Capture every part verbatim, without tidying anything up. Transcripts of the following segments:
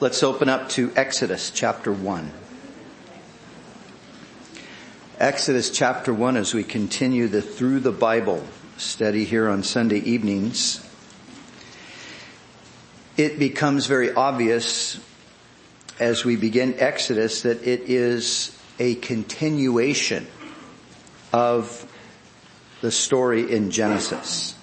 Let's open up to Exodus chapter one. Exodus chapter one, as we continue the Through the Bible study here on Sunday evenings, it becomes very obvious as we begin Exodus that it is a continuation of the story in Genesis.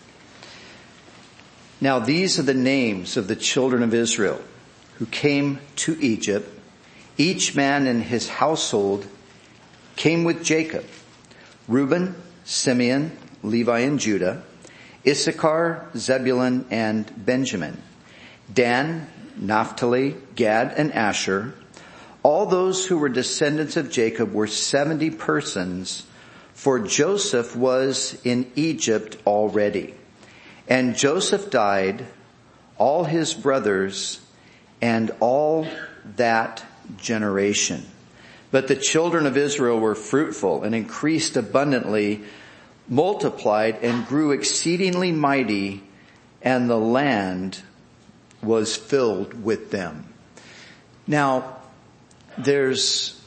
Now these are the names of the children of Israel who came to Egypt. Each man in his household came with Jacob: Reuben, Simeon, Levi and Judah, Issachar, Zebulun and Benjamin, Dan, Naphtali, Gad and Asher. All those who were descendants of Jacob were seventy persons, for Joseph was in Egypt already. And Joseph died, all his brothers, and all that generation. But the children of Israel were fruitful and increased abundantly, multiplied and grew exceedingly mighty, and the land was filled with them. Now, there's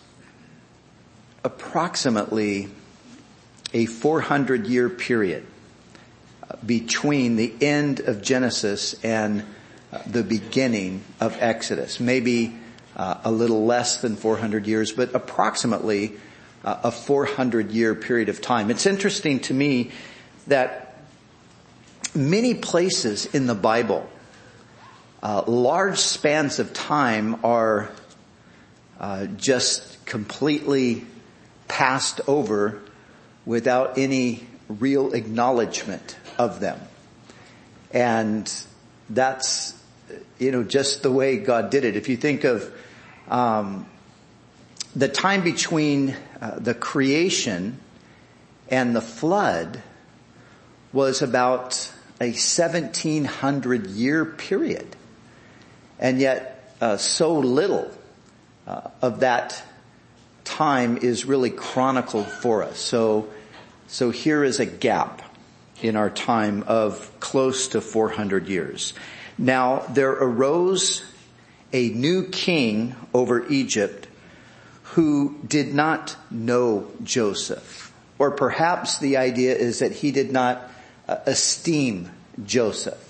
approximately a four hundred year period between the end of Genesis and the beginning of Exodus. Maybe uh, a little less than four hundred years, but approximately uh, a four hundred year period of time. It's interesting to me that many places in the Bible, uh, large spans of time are uh, just completely passed over without any real acknowledgement of them. And that's, you know, just the way God did it. If you think of um, the time between uh, the creation and the flood was about a seventeen hundred year period. And yet uh, so little uh, of that time is really chronicled for us. So, so here is a gap in our time of close to four hundred years. Now there arose a new king over Egypt who did not know Joseph. Or perhaps the idea is that he did not uh, esteem Joseph.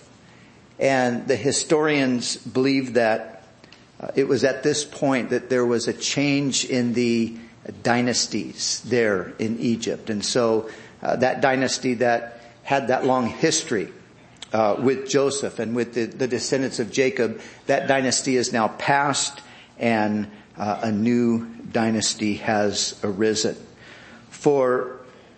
And the historians believe that uh, it was at this point that there was a change in the dynasties there in Egypt. And so uh, that dynasty that had that long history uh, with Joseph and with the, the descendants of Jacob, that dynasty is now past, and uh, a new dynasty has arisen. For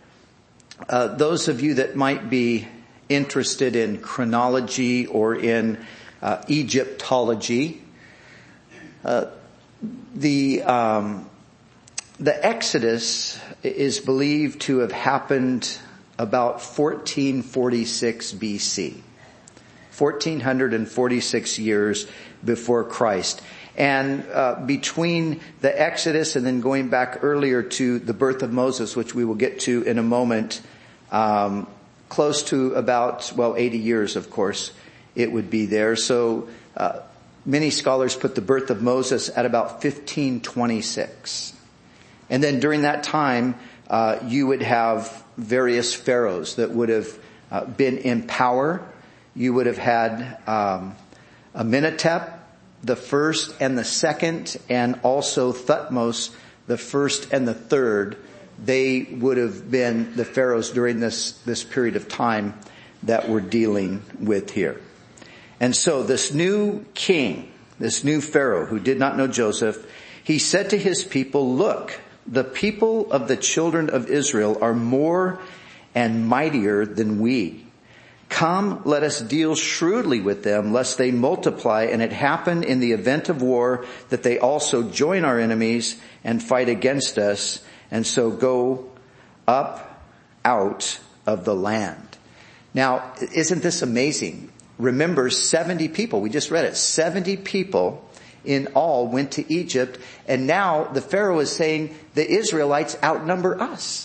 uh, those of you that might be interested in chronology or in uh, Egyptology, uh, the um, the Exodus is believed to have happened about fourteen forty-six B C, fourteen forty-six years before Christ. And uh, between the Exodus and then going back earlier to the birth of Moses, which we will get to in a moment, um, close to about, well, eighty years, of course, it would be there. So uh, many scholars put the birth of Moses at about fifteen twenty-six. And then during that time, uh, you would have various pharaohs that would have uh, been in power. You would have had um, Amenhotep the first and the second, and also Thutmose the first and the third. They would have been the pharaohs during this this period of time that we're dealing with here. And so this new king, this new pharaoh who did not know Joseph, he said to his people, "Look, the people of the children of Israel are more and mightier than we. Come, let us deal shrewdly with them, lest they multiply, and it happen in the event of war that they also join our enemies and fight against us, and so go up out of the land." Now, isn't this amazing? Remember, seventy people, we just read it, seventy people in all went to Egypt, and now the Pharaoh is saying the Israelites outnumber us.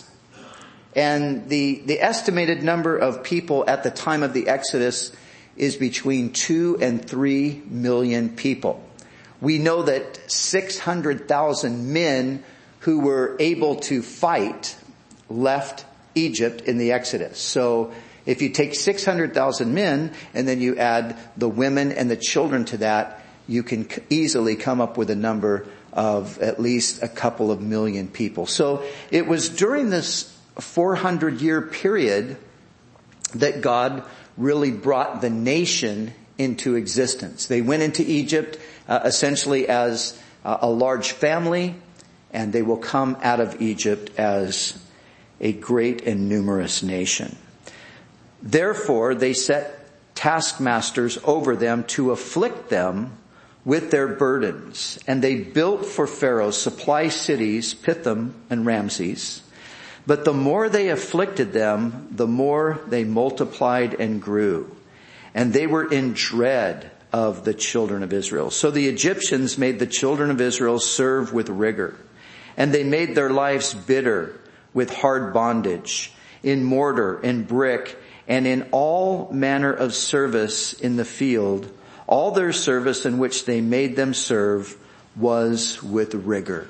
And the, the estimated number of people at the time of the Exodus is between two and three million people. We know that six hundred thousand men who were able to fight left Egypt in the Exodus. So if you take six hundred thousand men and then you add the women and the children to that, you can easily come up with a number of at least a couple of million people. So it was during this four hundred year period that God really brought the nation into existence. They went into Egypt uh, essentially as uh, a large family, and they will come out of Egypt as a great and numerous nation. Therefore, they set taskmasters over them to afflict them with their burdens. And they built for Pharaoh supply cities, Pithom and Ramses. But the more they afflicted them, the more they multiplied and grew. And they were in dread of the children of Israel. So the Egyptians made the children of Israel serve with rigor. And they made their lives bitter with hard bondage, in mortar and brick, and in all manner of service in the field. All their service in which they made them serve was with rigor.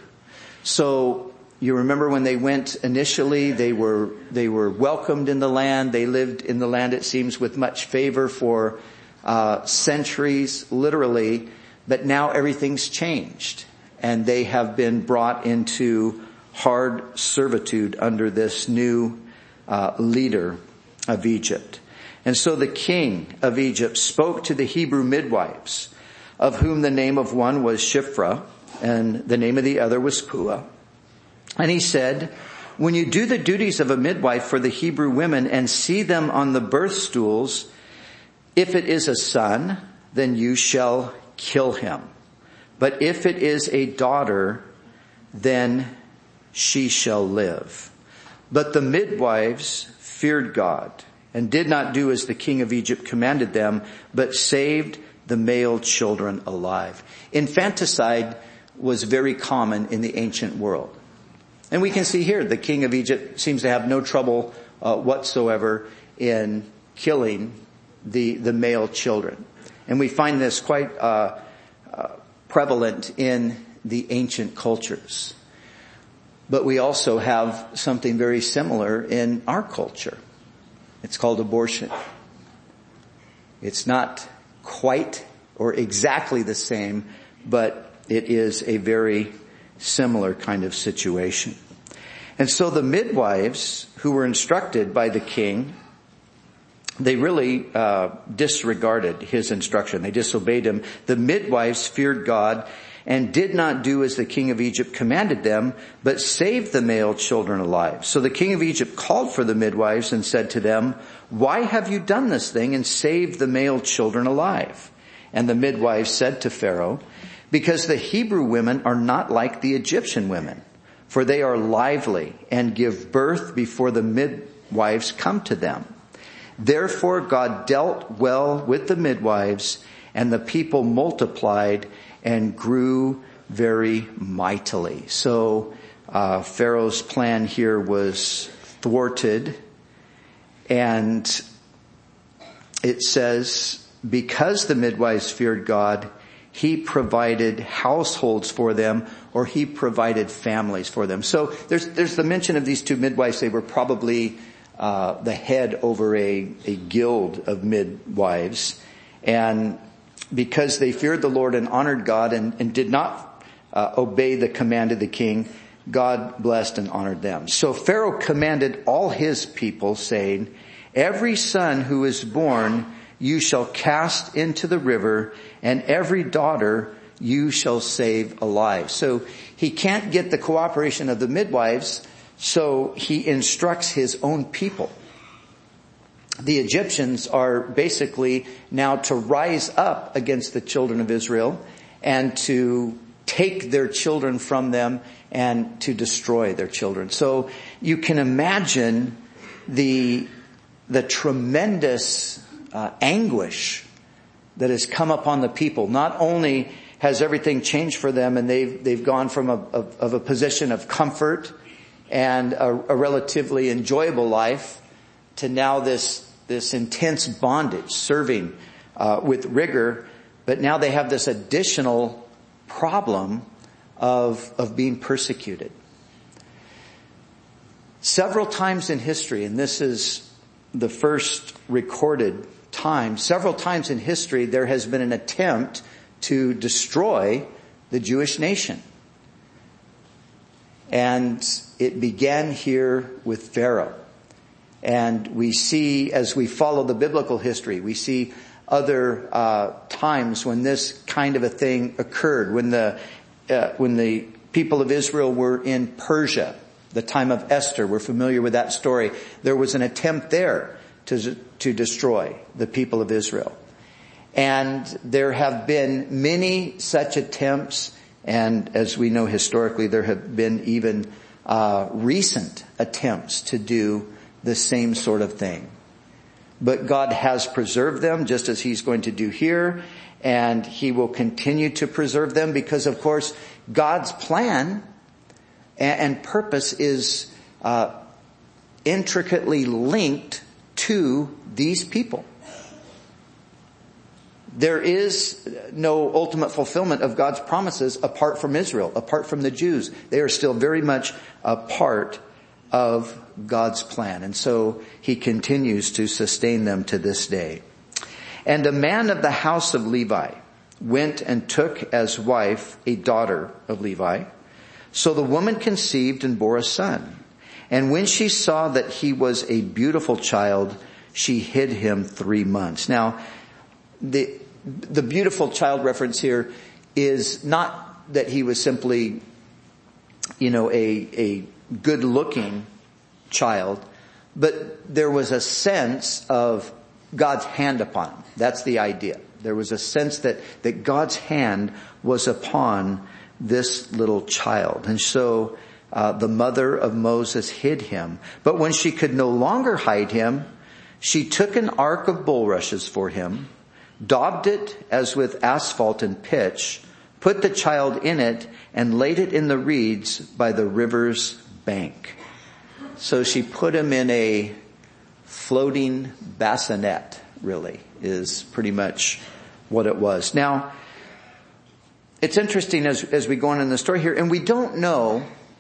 So you remember when they went initially, they were, they were welcomed in the land. They lived in the land, it seems, with much favor for uh, centuries, literally. But now everything's changed, and they have been brought into hard servitude under this new uh, leader of Egypt. And so the king of Egypt spoke to the Hebrew midwives, of whom the name of one was Shiphrah, and the name of the other was Puah. And he said, when you do the duties of a midwife for the Hebrew women and see them on the birth stools, if it is a son, then you shall kill him. But if it is a daughter, then she shall live. But the midwives feared God and did not do as the king of Egypt commanded them, but saved the male children alive. Infanticide was very common in the ancient world. And we can see here the king of Egypt seems to have no trouble uh, whatsoever in killing the, the male children. And we find this quite uh, uh, prevalent in the ancient cultures. But we also have something very similar in our culture. It's called abortion. It's not quite or exactly the same, but it is a very similar kind of situation. And so the midwives who were instructed by the king, they really uh, disregarded his instruction. They disobeyed him. The midwives feared God and did not do as the king of Egypt commanded them, but saved the male children alive. So the king of Egypt called for the midwives and said to them, why have you done this thing and saved the male children alive? And the midwives said to Pharaoh, because the Hebrew women are not like the Egyptian women, for they are lively and give birth before the midwives come to them. Therefore God dealt well with the midwives, and the people multiplied and grew very mightily. So uh, Pharaoh's plan here was thwarted, and it says, because the midwives feared God, he provided households for them, or he provided families for them. So there's there's the mention of these two midwives. They were probably uh, the head over a, a guild of midwives, and because they feared the Lord and honored God and, and did not uh, obey the command of the king, God blessed and honored them. So Pharaoh commanded all his people, saying, every son who is born you shall cast into the river, and every daughter you shall save alive. So he can't get the cooperation of the midwives, so he instructs his own people. The Egyptians are basically now to rise up against the children of Israel and to take their children from them and to destroy their children. So you can imagine the, the tremendous uh, anguish that has come upon the people. Not only has everything changed for them and they've, they've gone from a, of, of a position of comfort and a, a relatively enjoyable life to now this this intense bondage, serving uh, with rigor, but now they have this additional problem of, of being persecuted. Several times in history, and this is the first recorded time, several times in history there has been an attempt to destroy the Jewish nation. And it began here with Pharaoh. And we see, as we follow the biblical history, we see other uh times when this kind of a thing occurred. When the uh, when the people of Israel were in Persia, the time of Esther, we're familiar with that story. There was an attempt there to to destroy the people of Israel. And there have been many such attempts, and as we know historically, there have been even uh recent attempts to do the same sort of thing. But God has preserved them, just as He's going to do here, and He will continue to preserve them because, of course, God's plan and purpose is uh intricately linked to these people. There is no ultimate fulfillment of God's promises apart from Israel, apart from the Jews. They are still very much a part of God's plan. And so He continues to sustain them to this day. And a man of the house of Levi went and took as wife a daughter of Levi. So the woman conceived and bore a son. And when she saw that he was a beautiful child, she hid him three months. Now, the the beautiful child reference here is not that he was simply, you know, a a good-looking child, but there was a sense of God's hand upon him. That's the idea. There was a sense that that God's hand was upon this little child. And so uh, the mother of Moses hid him. But when she could no longer hide him, she took an ark of bulrushes for him, daubed it as with asphalt and pitch, put the child in it, and laid it in the reeds by the river's bank. So she put him in a floating bassinet, really, is pretty much what it was. Now, it's interesting as, as we go on in the story here, and we don't know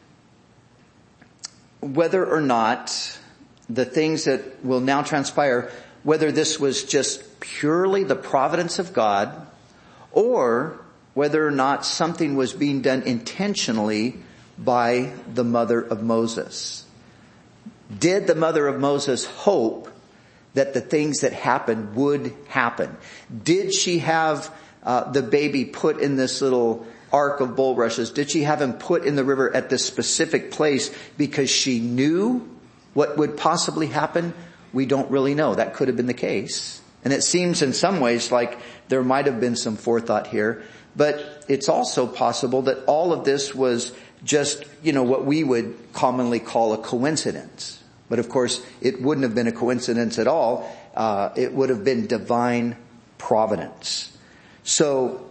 whether or not the things that will now transpire, whether this was just purely the providence of God, or whether or not something was being done intentionally by the mother of Moses. Did the mother of Moses hope that the things that happened would happen? Did she have uh, the baby put in this little ark of bulrushes? Did she have him put in the river at this specific place because she knew what would possibly happen? We don't really know. That could have been the case. And it seems in some ways like there might have been some forethought here. But it's also possible that all of this was just, you know, what we would commonly call a coincidence. But of course, it wouldn't have been a coincidence at all. Uh, it would have been divine providence. So,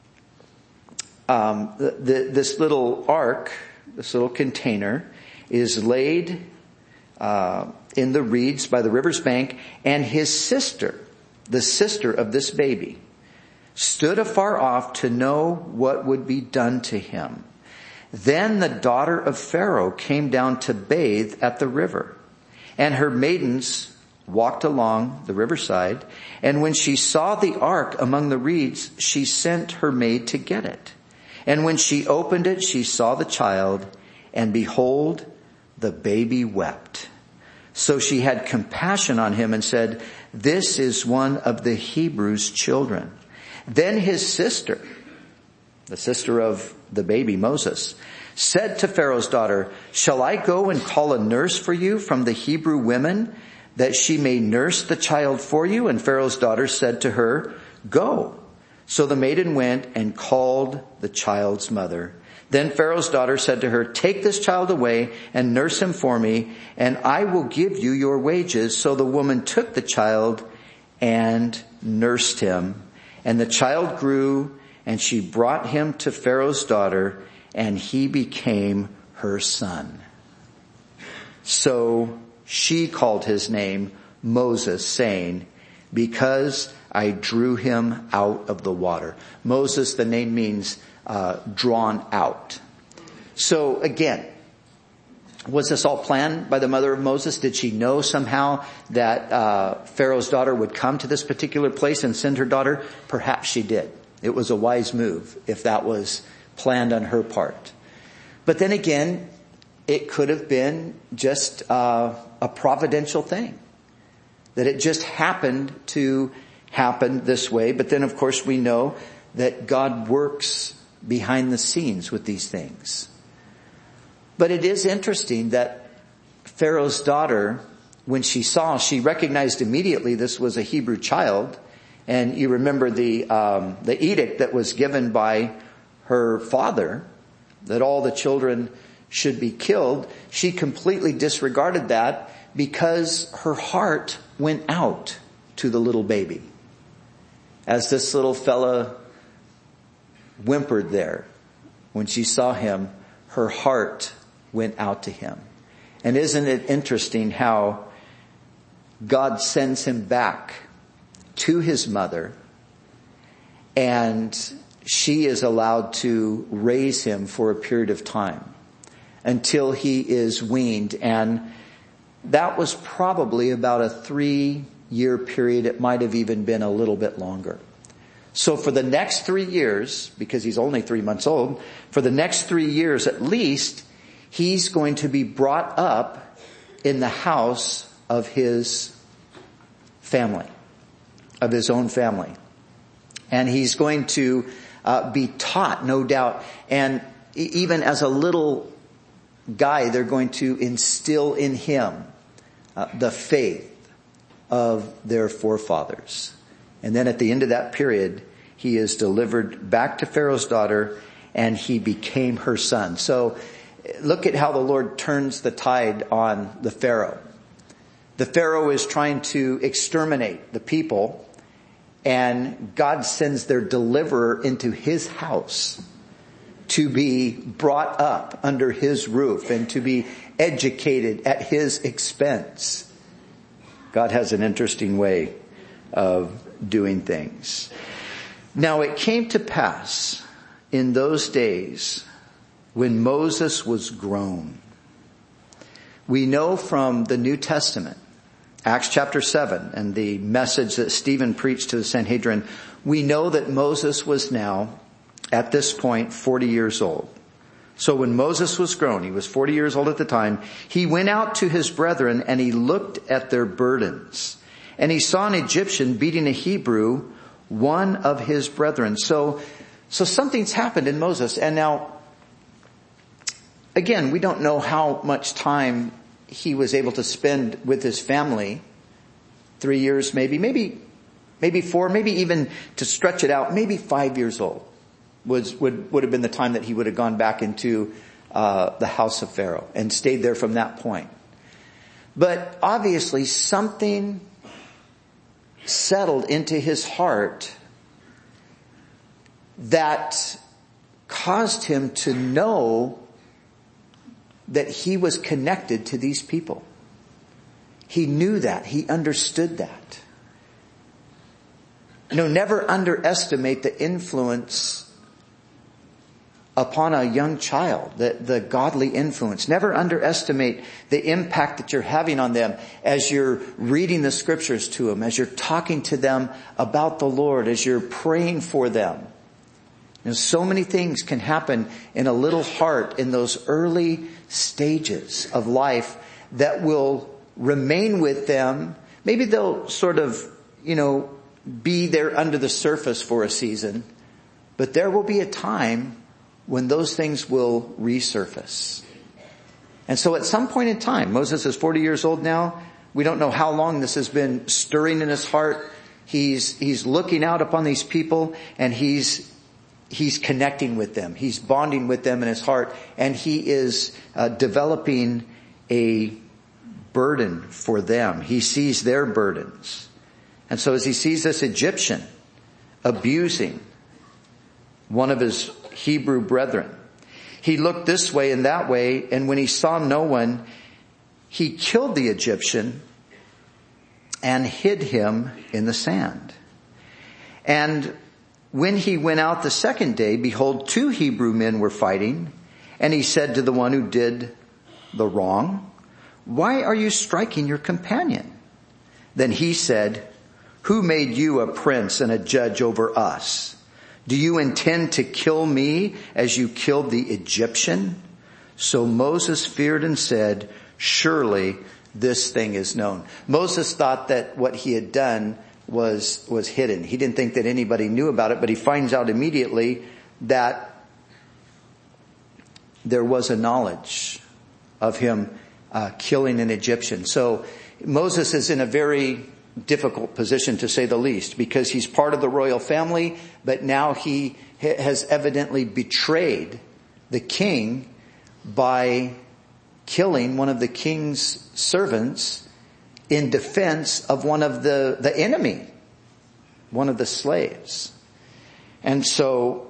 um, the, the, this little ark, this little container, is laid uh, in the reeds by the river's bank, and his sister, the sister of this baby, stood afar off to know what would be done to him. Then the daughter of Pharaoh came down to bathe at the river, and her maidens walked along the riverside. And when she saw the ark among the reeds, she sent her maid to get it. And when she opened it, she saw the child, and behold, the baby wept. So she had compassion on him and said, "This is one of the Hebrews' children." Then his sister, the sister of the baby Moses, said to Pharaoh's daughter, "Shall I go and call a nurse for you from the Hebrew women, that she may nurse the child for you?" And Pharaoh's daughter said to her, "Go." So the maiden went and called the child's mother. Then Pharaoh's daughter said to her, "Take this child away and nurse him for me, and I will give you your wages." So the woman took the child and nursed him. And the child grew, and she brought him to Pharaoh's daughter, and he became her son. So she called his name Moses, saying, "Because I drew him out of the water. Moses, the name means uh, drawn out. So again, was this all planned by the mother of Moses? Did she know somehow that uh Pharaoh's daughter would come to this particular place and send her daughter? Perhaps she did. It was a wise move if that was planned on her part. But then again, it could have been just uh a providential thing. That it just happened to happen this way. But then of course we know that God works behind the scenes with these things. But it is interesting that Pharaoh's daughter, when she saw, she recognized immediately this was a Hebrew child. And you remember the um, the edict that was given by her father, that all the children should be killed. She completely disregarded that because her heart went out to the little baby. As this little fella whimpered there, when she saw him, her heart went out to him. And isn't it interesting how God sends him back to his mother, and she is allowed to raise him for a period of time until he is weaned. And that was probably about a three year period. It might have even been a little bit longer. So for the next three years, because he's only three months old, for the next three years at least, he's going to be brought up in the house of his family, of his own family. And he's going to uh, be taught, no doubt. And even as a little guy, they're going to instill in him uh, the faith of their forefathers. And then at the end of that period, he is delivered back to Pharaoh's daughter, and he became her son. So look at how the Lord turns the tide on the Pharaoh. The Pharaoh is trying to exterminate the people, and God sends their deliverer into his house to be brought up under his roof and to be educated at his expense. God has an interesting way of doing things. Now it came to pass in those days when Moses was grown. We know from the New Testament, Acts chapter seven, and the message that Stephen preached to the Sanhedrin, we know that Moses was now, at this point, forty years old. So when Moses was grown, he was forty years old at the time, he went out to his brethren and he looked at their burdens. And he saw an Egyptian beating a Hebrew, one of his brethren. So, so something's happened in Moses. And now, again, we don't know how much time he was able to spend with his family. Three years maybe, maybe, maybe four, maybe even to stretch it out, maybe five years old was, would, would have been the time that he would have gone back into, uh, the house of Pharaoh and stayed there from that point. But obviously something settled into his heart that caused him to know that he was connected to these people. He knew that. He understood that. You know, never underestimate the influence upon a young child, the, the godly influence. Never underestimate the impact that you're having on them as you're reading the scriptures to them, as you're talking to them about the Lord, as you're praying for them. You know, so many things can happen in a little heart in those early stages of life that will remain with them. Maybe they'll sort of, you know, be there under the surface for a season, but there will be a time when those things will resurface. And so at some point in time, Moses is forty years old now. We don't know how long this has been stirring in his heart. He's, he's looking out upon these people, and he's, he's connecting with them. He's bonding with them in his heart, and he is uh, developing a burden for them. He sees their burdens. And so as he sees this Egyptian abusing one of his Hebrew brethren, he looked this way and that way, and when he saw no one, he killed the Egyptian and hid him in the sand. And when he went out the second day, behold, two Hebrew men were fighting. And he said to the one who did the wrong, why are you striking your companion? Then he said, who made you a prince and a judge over us? Do you intend to kill me as you killed the Egyptian? So Moses feared and said, surely this thing is known. Moses thought that what he had done was, was hidden. He didn't think that anybody knew about it, but he finds out immediately that there was a knowledge of him uh, killing an Egyptian. So Moses is in a very difficult position, to say the least, because he's part of the royal family, but now he ha- has evidently betrayed the king by killing one of the king's servants in defense of one of the, the enemy, one of the slaves. And so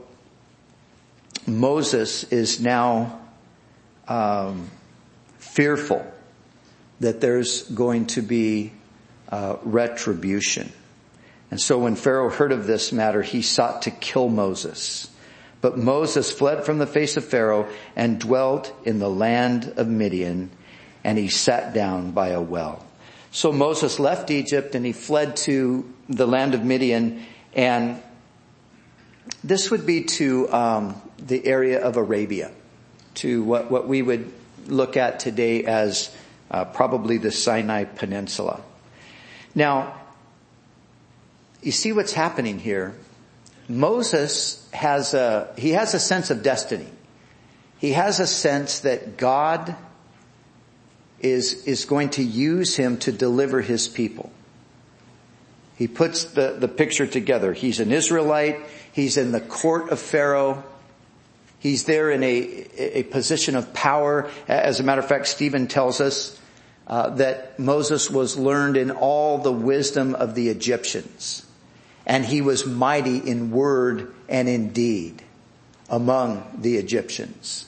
Moses is now um, fearful that there's going to be uh, retribution. And so when Pharaoh heard of this matter, he sought to kill Moses. But Moses fled from the face of Pharaoh and dwelt in the land of Midian, and he sat down by a well. So Moses left Egypt and he fled to the land of Midian, and this would be to um, the area of Arabia, to what, what we would look at today as uh, probably the Sinai Peninsula. Now, you see what's happening here. Moses has a, he has a sense of destiny. He has a sense that God is, is going to use him to deliver his people. He puts the, the picture together. He's an Israelite. He's in the court of Pharaoh. He's there in a, a position of power. As a matter of fact, Stephen tells us uh, that Moses was learned in all the wisdom of the Egyptians. And he was mighty in word and in deed among the Egyptians.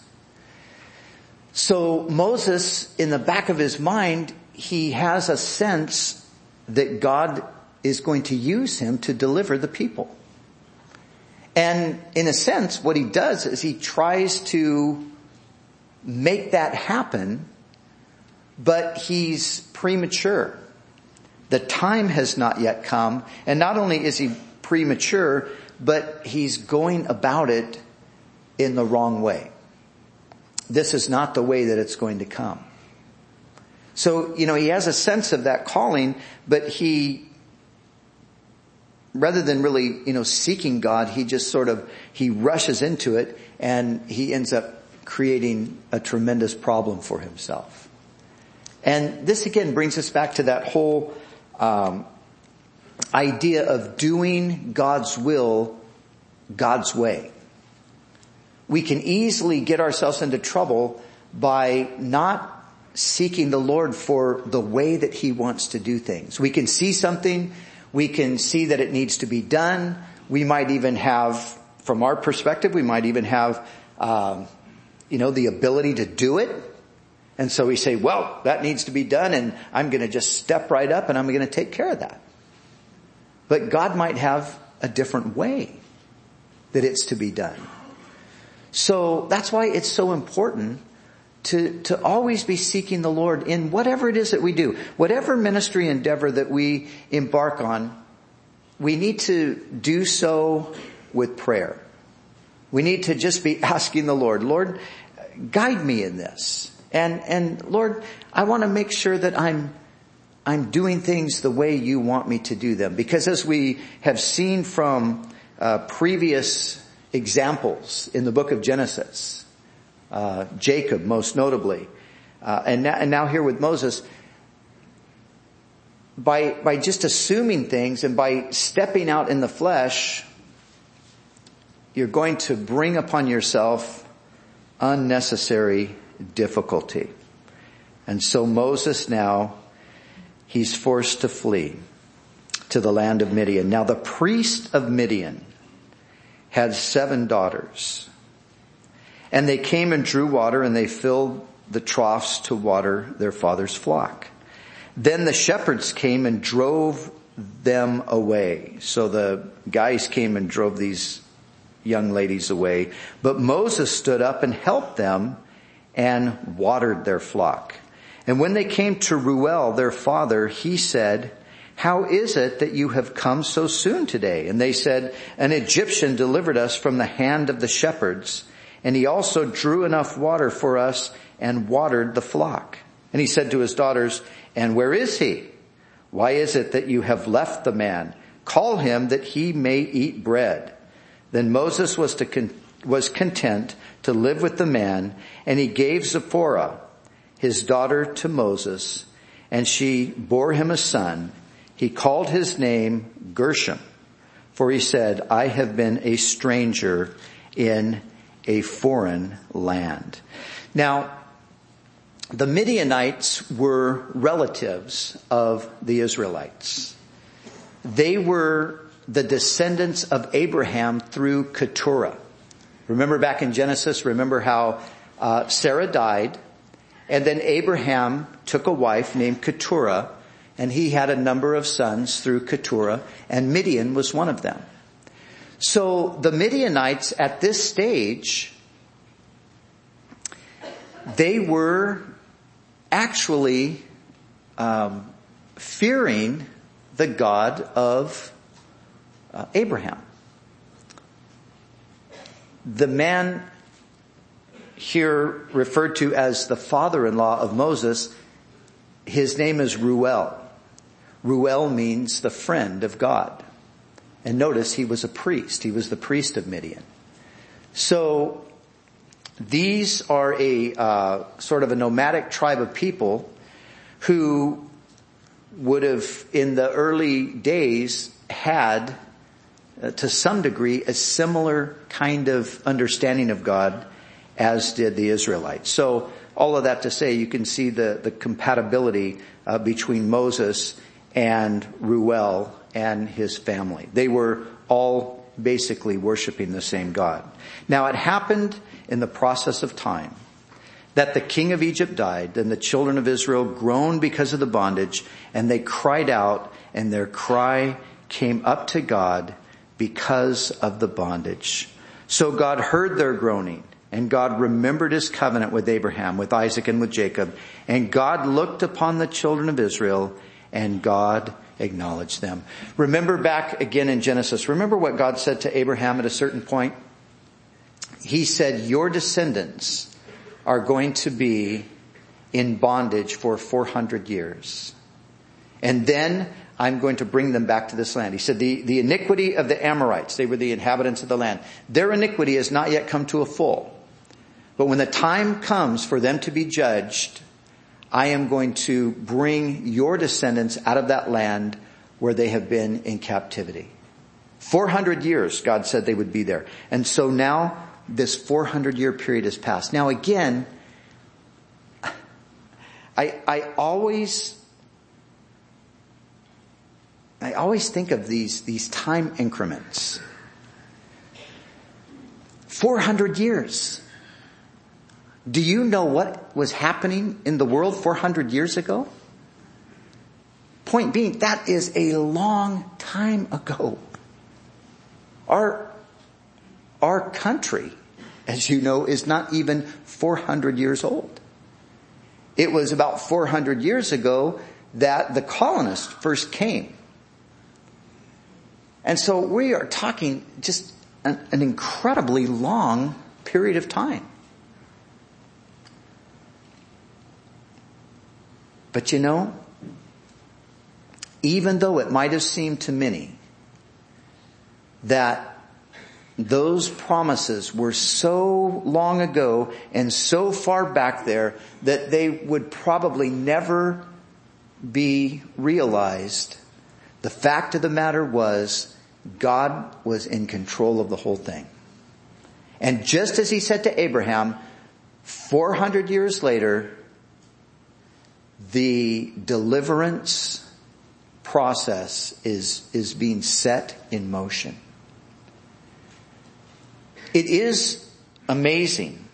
So Moses, in the back of his mind, he has a sense that God is going to use him to deliver the people. And in a sense, what he does is he tries to make that happen, but he's premature. The time has not yet come, and not only is he premature, but he's going about it in the wrong way. This is not the way that it's going to come. So, you know, he has a sense of that calling, but he, rather than really, you know, seeking God, he just sort of, he rushes into it, and he ends up creating a tremendous problem for himself. And this again brings us back to that whole um, idea of doing God's will God's way. We can easily get ourselves into trouble by not seeking the Lord for the way that he wants to do things. We can see something, we can see that it needs to be done. We might even have, from our perspective, we might even have, um, you know, the ability to do it. And so we say, well, that needs to be done, and I'm going to just step right up and I'm going to take care of that. But God might have a different way that it's to be done. So that's why it's so important to, to always be seeking the Lord in whatever it is that we do. Whatever ministry endeavor that we embark on, we need to do so with prayer. We need to just be asking the Lord, Lord, guide me in this. And, and Lord, I want to make sure that I'm, I'm doing things the way you want me to do them. Because as we have seen from uh, previous examples in the book of Genesis, uh, Jacob most notably, uh, and, now, and now here with Moses, by, by just assuming things and by stepping out in the flesh, you're going to bring upon yourself unnecessary difficulty. And so Moses now, he's forced to flee to the land of Midian. Now the priest of Midian had seven daughters, and they came and drew water, and they filled the troughs to water their father's flock. Then the shepherds came and drove them away. So the guys came and drove these young ladies away. But Moses stood up and helped them and watered their flock. And when they came to Reuel, their father, he said, "How is it that you have come so soon today?" And they said, "An Egyptian delivered us from the hand of the shepherds, and he also drew enough water for us and watered the flock." And he said to his daughters, "And where is he? Why is it that you have left the man? Call him that he may eat bread." Then Moses was to con- was content to live with the man, and he gave Zipporah, his daughter, to Moses, and she bore him a son. He called his name Gershom, for he said, "I have been a stranger in a foreign land." Now, the Midianites were relatives of the Israelites. They were the descendants of Abraham through Keturah. Remember back in Genesis, remember how uh, Sarah died, and then Abraham took a wife named Keturah, and he had a number of sons through Keturah, and Midian was one of them. So the Midianites at this stage, they were actually um, fearing the God of uh, Abraham. The man here referred to as the father-in-law of Moses, his name is Reuel. Reuel means the friend of God. And notice he was a priest. He was the priest of Midian. So these are a uh, sort of a nomadic tribe of people who would have in the early days had uh, to some degree a similar kind of understanding of God as did the Israelites. So all of that to say, you can see the, the compatibility uh, between Moses and Reuel and his family. They were all basically worshiping the same God. Now it happened in the process of time that the king of Egypt died, and the children of Israel groaned because of the bondage, and they cried out, and their cry came up to God because of the bondage. So God heard their groaning, and God remembered his covenant with Abraham, with Isaac, and with Jacob. And God looked upon the children of Israel, and God acknowledged them. Remember back again in Genesis, remember what God said to Abraham at a certain point? He said, "Your descendants are going to be in bondage for four hundred years. And then I'm going to bring them back to this land." He said, the, the iniquity of the Amorites, they were the inhabitants of the land, their iniquity has not yet come to a full. But when the time comes for them to be judged, I am going to bring your descendants out of that land where they have been in captivity. four hundred years, God said they would be there. And so now this four hundred year period has passed. Now again, I, I always, I always think of these, these time increments. four hundred years. Do you know what was happening in the world four hundred years ago? Point being, that is a long time ago. Our, our country, as you know, is not even four hundred years old. It was about four hundred years ago that the colonists first came. And so we are talking just an, an incredibly long period of time. But you know, even though it might have seemed to many that those promises were so long ago and so far back there that they would probably never be realized, the fact of the matter was God was in control of the whole thing. And just as he said to Abraham, four hundred years later, the deliverance process is, is being set in motion. It is amazing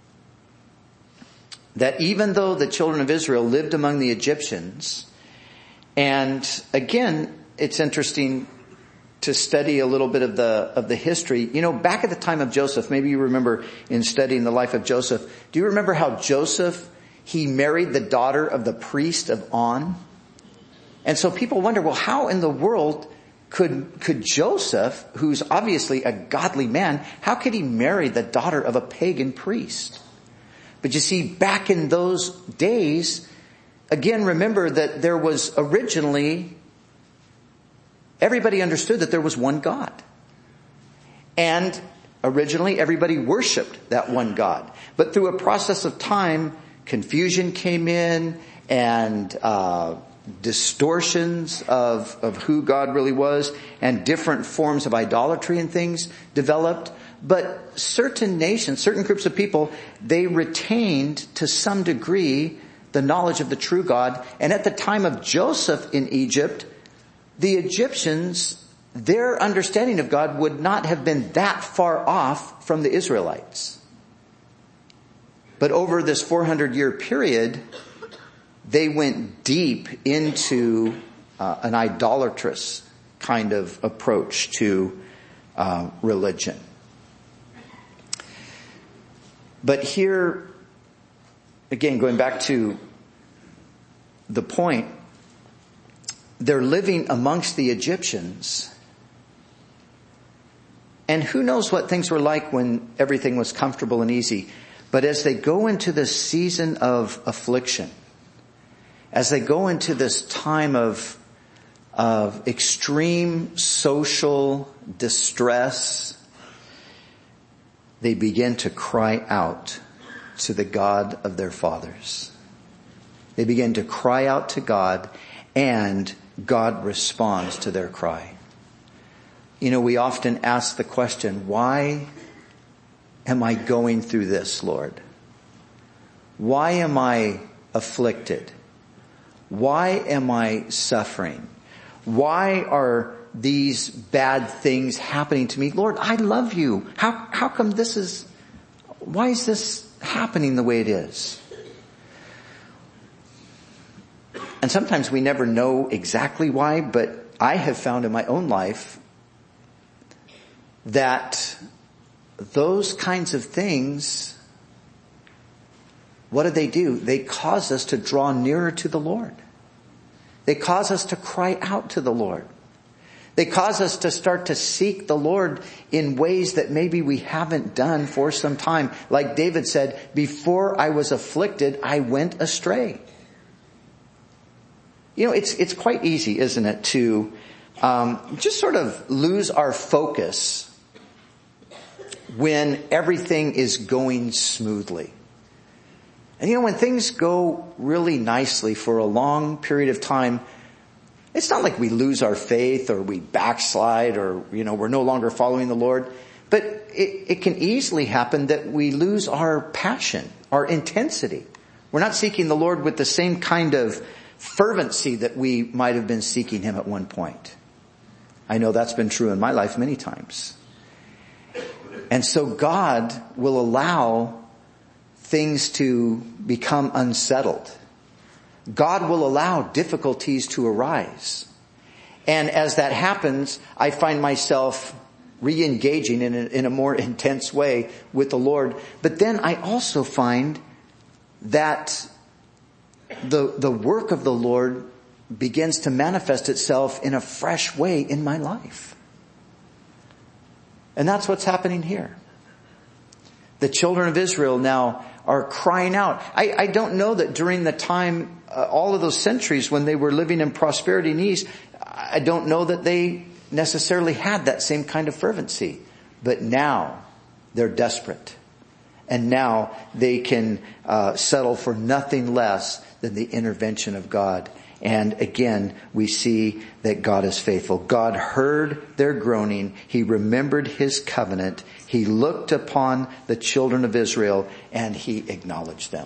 that even though the children of Israel lived among the Egyptians, and again, it's interesting to study a little bit of the, of the history. You know, back at the time of Joseph, maybe you remember in studying the life of Joseph, do you remember how Joseph, he married the daughter of the priest of On? And so people wonder, well, how in the world could, could Joseph, who's obviously a godly man, how could he marry the daughter of a pagan priest? But you see, back in those days, again, remember that there was originally, everybody understood that there was one God. And originally everybody worshiped that one God. But through a process of time, confusion came in and uh distortions of, of who God really was, and different forms of idolatry and things developed. But certain nations, certain groups of people, they retained to some degree the knowledge of the true God. And at the time of Joseph in Egypt, the Egyptians, their understanding of God would not have been that far off from the Israelites. But over this four hundred year period, they went deep into uh, an idolatrous kind of approach to uh, religion. But here, again, going back to the point, they're living amongst the Egyptians. And who knows what things were like when everything was comfortable and easy. But as they go into this season of affliction, as they go into this time of, of extreme social distress, they begin to cry out to the God of their fathers. They begin to cry out to God, and God responds to their cry. You know, we often ask the question, why am I going through this, Lord? Why am I afflicted? Why am I suffering? Why are these bad things happening to me? Lord, I love you. How, how come this is, why is this happening the way it is? And sometimes we never know exactly why, but I have found in my own life that those kinds of things, what do they do? They cause us to draw nearer to the Lord. They cause us to cry out to the Lord. They cause us to start to seek the Lord in ways that maybe we haven't done for some time. Like David said, before I was afflicted, I went astray. You know, it's, it's quite easy, isn't it, to, um, just sort of lose our focus when everything is going smoothly. And you know, when things go really nicely for a long period of time, it's not like we lose our faith or we backslide or, you know, we're no longer following the Lord. But it, it can easily happen that we lose our passion, our intensity. We're not seeking the Lord with the same kind of fervency that we might have been seeking Him at one point. I know that's been true in my life many times. And so God will allow things to become unsettled. God will allow difficulties to arise. And as that happens, I find myself re-engaging in a, in a more intense way with the Lord. But then I also find that the, the work of the Lord begins to manifest itself in a fresh way in my life. And that's what's happening here. The children of Israel now are crying out. I, I don't know that during the time, uh, all of those centuries when they were living in prosperity and ease, I don't know that they necessarily had that same kind of fervency. But now they're desperate. And now they can uh, settle for nothing less than the intervention of God. And again, we see that God is faithful. God heard their groaning. He remembered His covenant. He looked upon the children of Israel and He acknowledged them.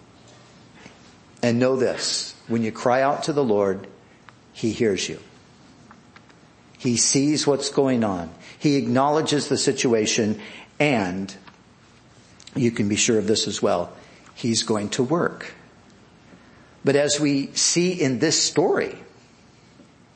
And know this, when you cry out to the Lord, He hears you. He sees what's going on. He acknowledges the situation, and you can be sure of this as well. He's going to work. But as we see in this story,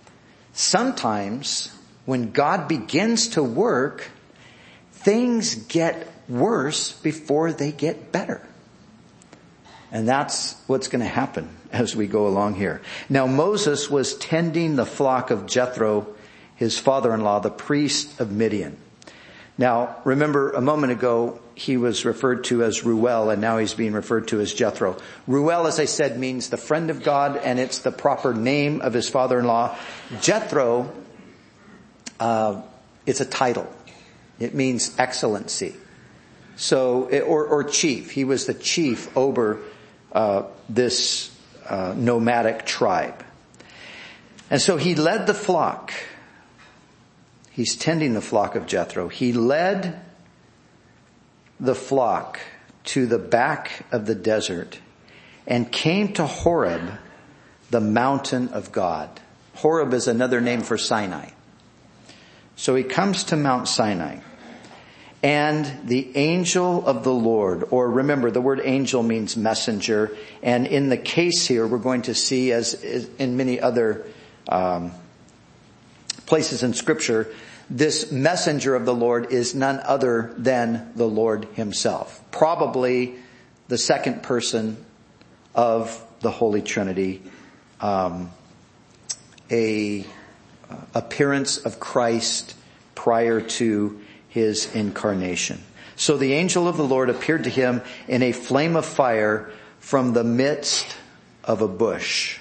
sometimes when God begins to work, things get worse before they get better. And that's what's going to happen as we go along here. Now Moses was tending the flock of Jethro, his father-in-law, the priest of Midian. Now remember a moment ago he was referred to as Reuel, and now he's being referred to as Jethro. Reuel, as I said, means the friend of God, and it's the proper name of his father-in-law. Jethro, uh, it's a title. It means excellency. So, or, or chief. He was the chief over uh, this uh, nomadic tribe. And so he led the flock. He's tending the flock of Jethro. He led the flock to the back of the desert and came to Horeb, the mountain of God. Horeb is another name for Sinai. So he comes to Mount Sinai. And the angel of the Lord, or remember the word angel means messenger. And in the case here, we're going to see, as in many other um, places in Scripture, this messenger of the Lord is none other than the Lord himself. Probably the second person of the Holy Trinity. Um, a uh, appearance of Christ prior to his incarnation. So the angel of the Lord appeared to him in a flame of fire from the midst of a bush.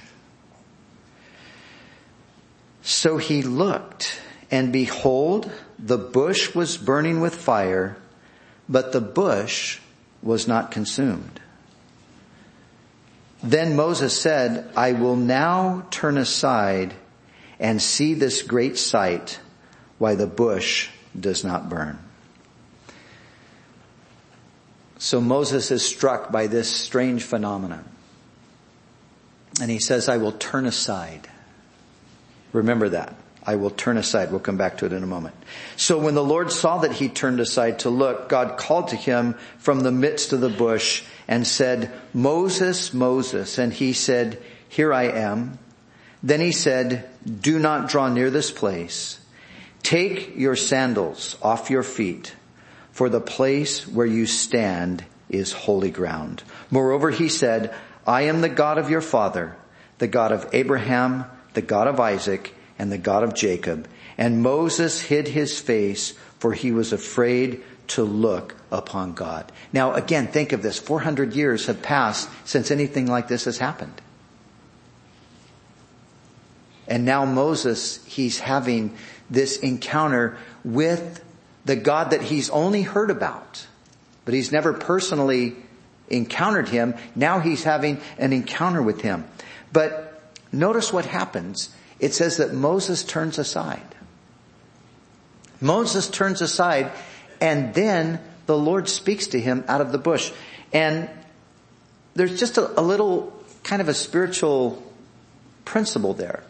So he looked, and behold, the bush was burning with fire, but the bush was not consumed. Then Moses said, I will now turn aside and see this great sight, why the bush does not burn. So Moses is struck by this strange phenomenon. And he says, I will turn aside. Remember that. I will turn aside. We'll come back to it in a moment. So when the Lord saw that he turned aside to look, God called to him from the midst of the bush and said, Moses, Moses. And he said, here I am. Then he said, do not draw near this place. Take your sandals off your feet, for the place where you stand is holy ground. Moreover, he said, I am the God of your father, the God of Abraham, the God of Isaac, and the God of Jacob. And Moses hid his face, for he was afraid to look upon God. Now again, think of this. four hundred years have passed since anything like this has happened. And now Moses, he's having this encounter with the God that he's only heard about, but he's never personally encountered him. Now he's having an encounter with him. But notice what happens. It says that Moses turns aside. Moses turns aside, and then the Lord speaks to him out of the bush. And there's just a, a little kind of a spiritual principle there.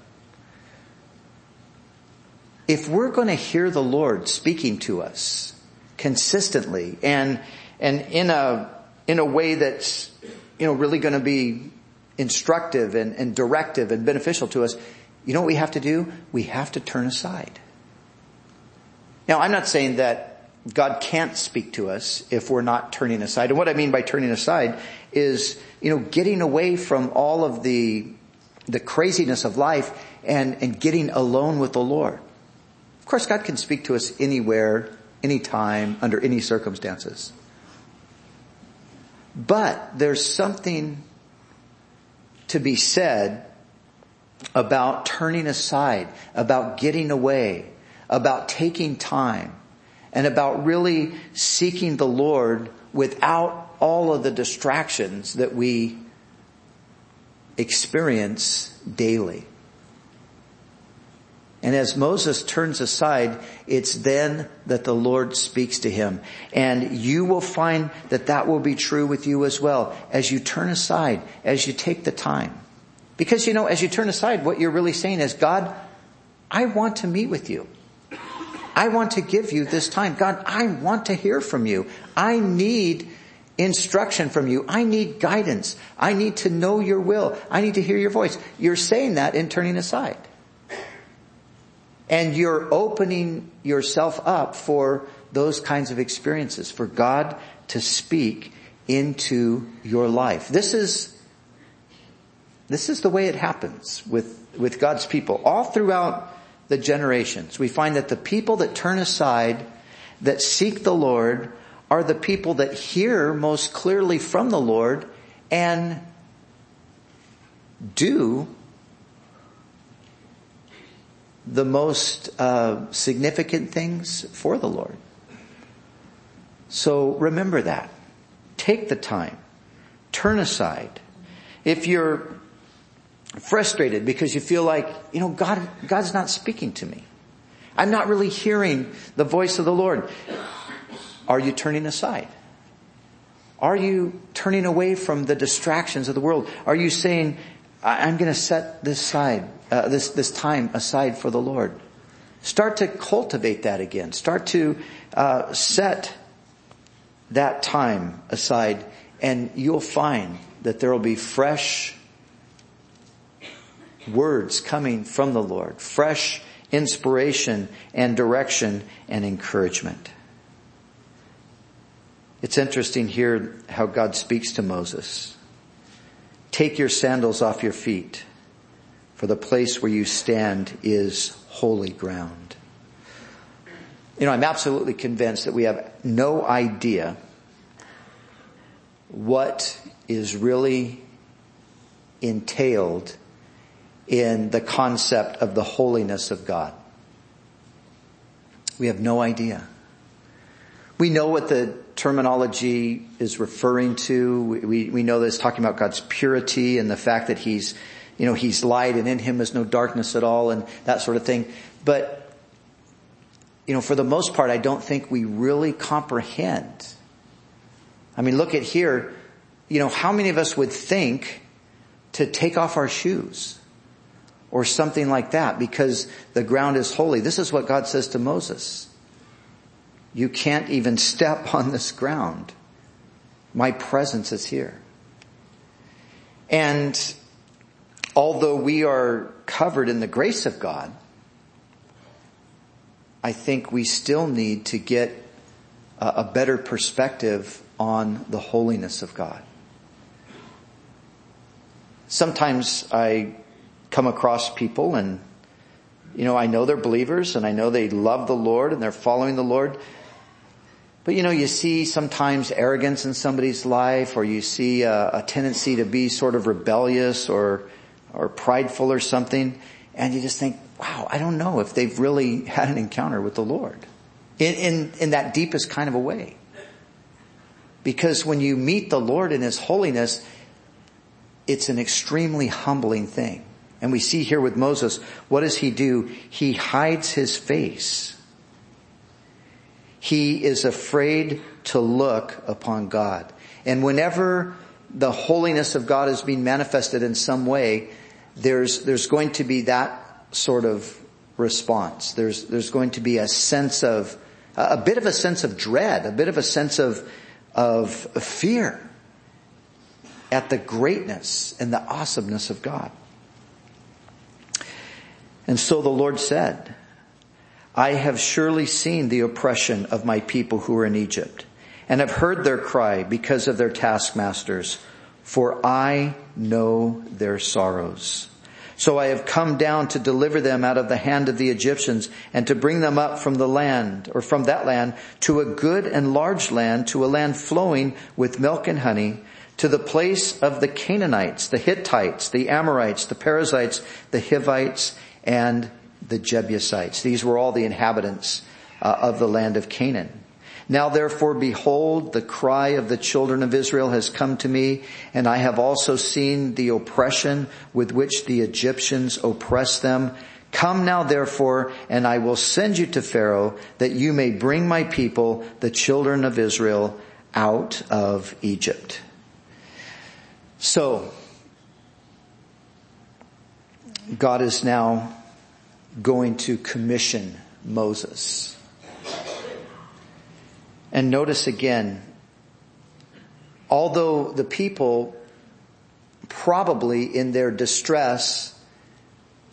If we're going to hear the Lord speaking to us consistently and and in a in a way that's, you know, really going to be instructive and, and directive and beneficial to us, you know what we have to do? We have to turn aside. Now, I'm not saying that God can't speak to us if we're not turning aside. And what I mean by turning aside is, you know, getting away from all of the the craziness of life and, and getting alone with the Lord. Of course, God can speak to us anywhere, anytime, under any circumstances. But there's something to be said about turning aside, about getting away, about taking time, and about really seeking the Lord without all of the distractions that we experience daily. And as Moses turns aside, it's then that the Lord speaks to him. And you will find that that will be true with you as well, as you turn aside, as you take the time. Because, you know, as you turn aside, what you're really saying is, God, I want to meet with you. I want to give you this time. God, I want to hear from you. I need instruction from you. I need guidance. I need to know your will. I need to hear your voice. You're saying that in turning aside. And you're opening yourself up for those kinds of experiences, for God to speak into your life. This is, this is the way it happens with, with God's people. All throughout the generations, we find that the people that turn aside, that seek the Lord, are the people that hear most clearly from the Lord and do the most uh, significant things for the Lord. So remember that. Take the time. Turn aside. If you're frustrated because you feel like, you know, God, God's not speaking to me. I'm not really hearing the voice of the Lord. Are you turning aside? Are you turning away from the distractions of the world? Are you saying, I'm going to set this side, uh, this, this time aside for the Lord? Start to cultivate that again. Start to, uh, set that time aside, and you'll find that there will be fresh words coming from the Lord, fresh inspiration and direction and encouragement. It's interesting here how God speaks to Moses. Take your sandals off your feet, for the place where you stand is holy ground. You know, I'm absolutely convinced that we have no idea what is really entailed in the concept of the holiness of God. We have no idea. We know what the terminology is referring to. We, we, we know that it's talking about God's purity and the fact that He's, you know, He's light and in Him is no darkness at all and that sort of thing. But, you know, for the most part, I don't think we really comprehend. I mean, look at here, you know, how many of us would think to take off our shoes or something like that because the ground is holy? This is what God says to Moses. You can't even step on this ground. My presence is here. And although we are covered in the grace of God, I think we still need to get a, a better perspective on the holiness of God. Sometimes I come across people and, you know, I know they're believers and I know they love the Lord and they're following the Lord. But, you know, you see sometimes arrogance in somebody's life, or you see a, a tendency to be sort of rebellious or, or prideful or something. And you just think, wow, I don't know if they've really had an encounter with the Lord in, in, in that deepest kind of a way. Because when you meet the Lord in His holiness, it's an extremely humbling thing. And we see here with Moses, what does he do? He hides his face. He is afraid to look upon God. And whenever the holiness of God is being manifested in some way, there's, there's going to be that sort of response. There's, there's going to be a sense of, a bit of a sense of dread, a bit of a sense of, of fear at the greatness and the awesomeness of God. And so the Lord said, I have surely seen the oppression of my people who are in Egypt, and have heard their cry because of their taskmasters, for I know their sorrows. So I have come down to deliver them out of the hand of the Egyptians, and to bring them up from the land, or from that land, to a good and large land, to a land flowing with milk and honey, to the place of the Canaanites, the Hittites, the Amorites, the Perizzites, the Hivites, and the Jebusites. These were all the inhabitants uh, of the land of Canaan. Now therefore, behold, the cry of the children of Israel has come to me, and I have also seen the oppression with which the Egyptians oppress them. Come now therefore, and I will send you to Pharaoh, that you may bring my people, the children of Israel, out of Egypt. So, God is now going to commission Moses. And notice again, although the people probably in their distress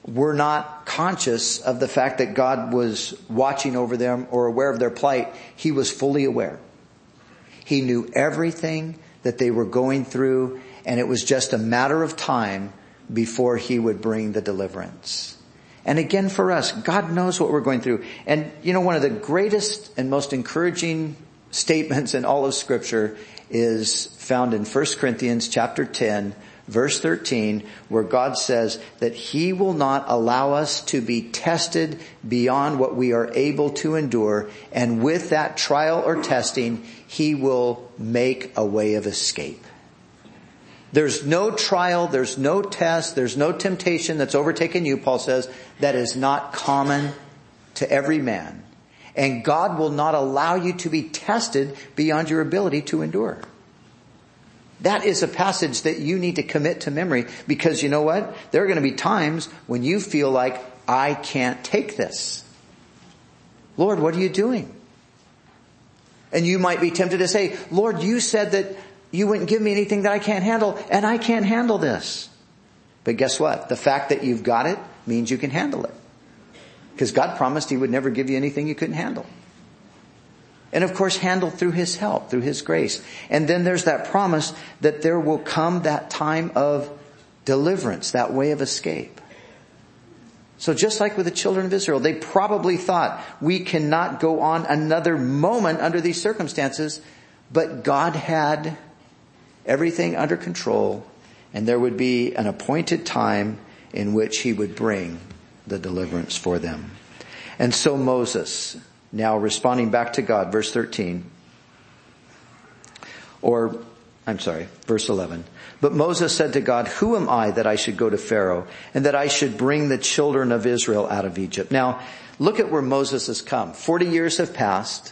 were not conscious of the fact that God was watching over them or aware of their plight. He was fully aware. He knew everything that they were going through, and it was just a matter of time before he would bring the deliverance. And again, for us, God knows what we're going through. And you know, one of the greatest and most encouraging statements in all of Scripture is found in First Corinthians chapter ten, verse thirteen, where God says that he will not allow us to be tested beyond what we are able to endure. And with that trial or testing, he will make a way of escape. There's no trial, there's no test, there's no temptation that's overtaken you, Paul says, that is not common to every man. And God will not allow you to be tested beyond your ability to endure. That is a passage that you need to commit to memory, because you know what? There are going to be times when you feel like, I can't take this. Lord, what are you doing? And you might be tempted to say, Lord, you said that you wouldn't give me anything that I can't handle, and I can't handle this. But guess what? The fact that you've got it means you can handle it. Because God promised he would never give you anything you couldn't handle. And of course, handle through his help, through his grace. And then there's that promise that there will come that time of deliverance, that way of escape. So just like with the children of Israel, they probably thought, we cannot go on another moment under these circumstances. But God had everything under control, and there would be an appointed time in which he would bring the deliverance for them. And so Moses, now responding back to God, verse thirteen, or, I'm sorry, verse eleven. But Moses said to God, who am I that I should go to Pharaoh and that I should bring the children of Israel out of Egypt? Now, look at where Moses has come. Forty years have passed.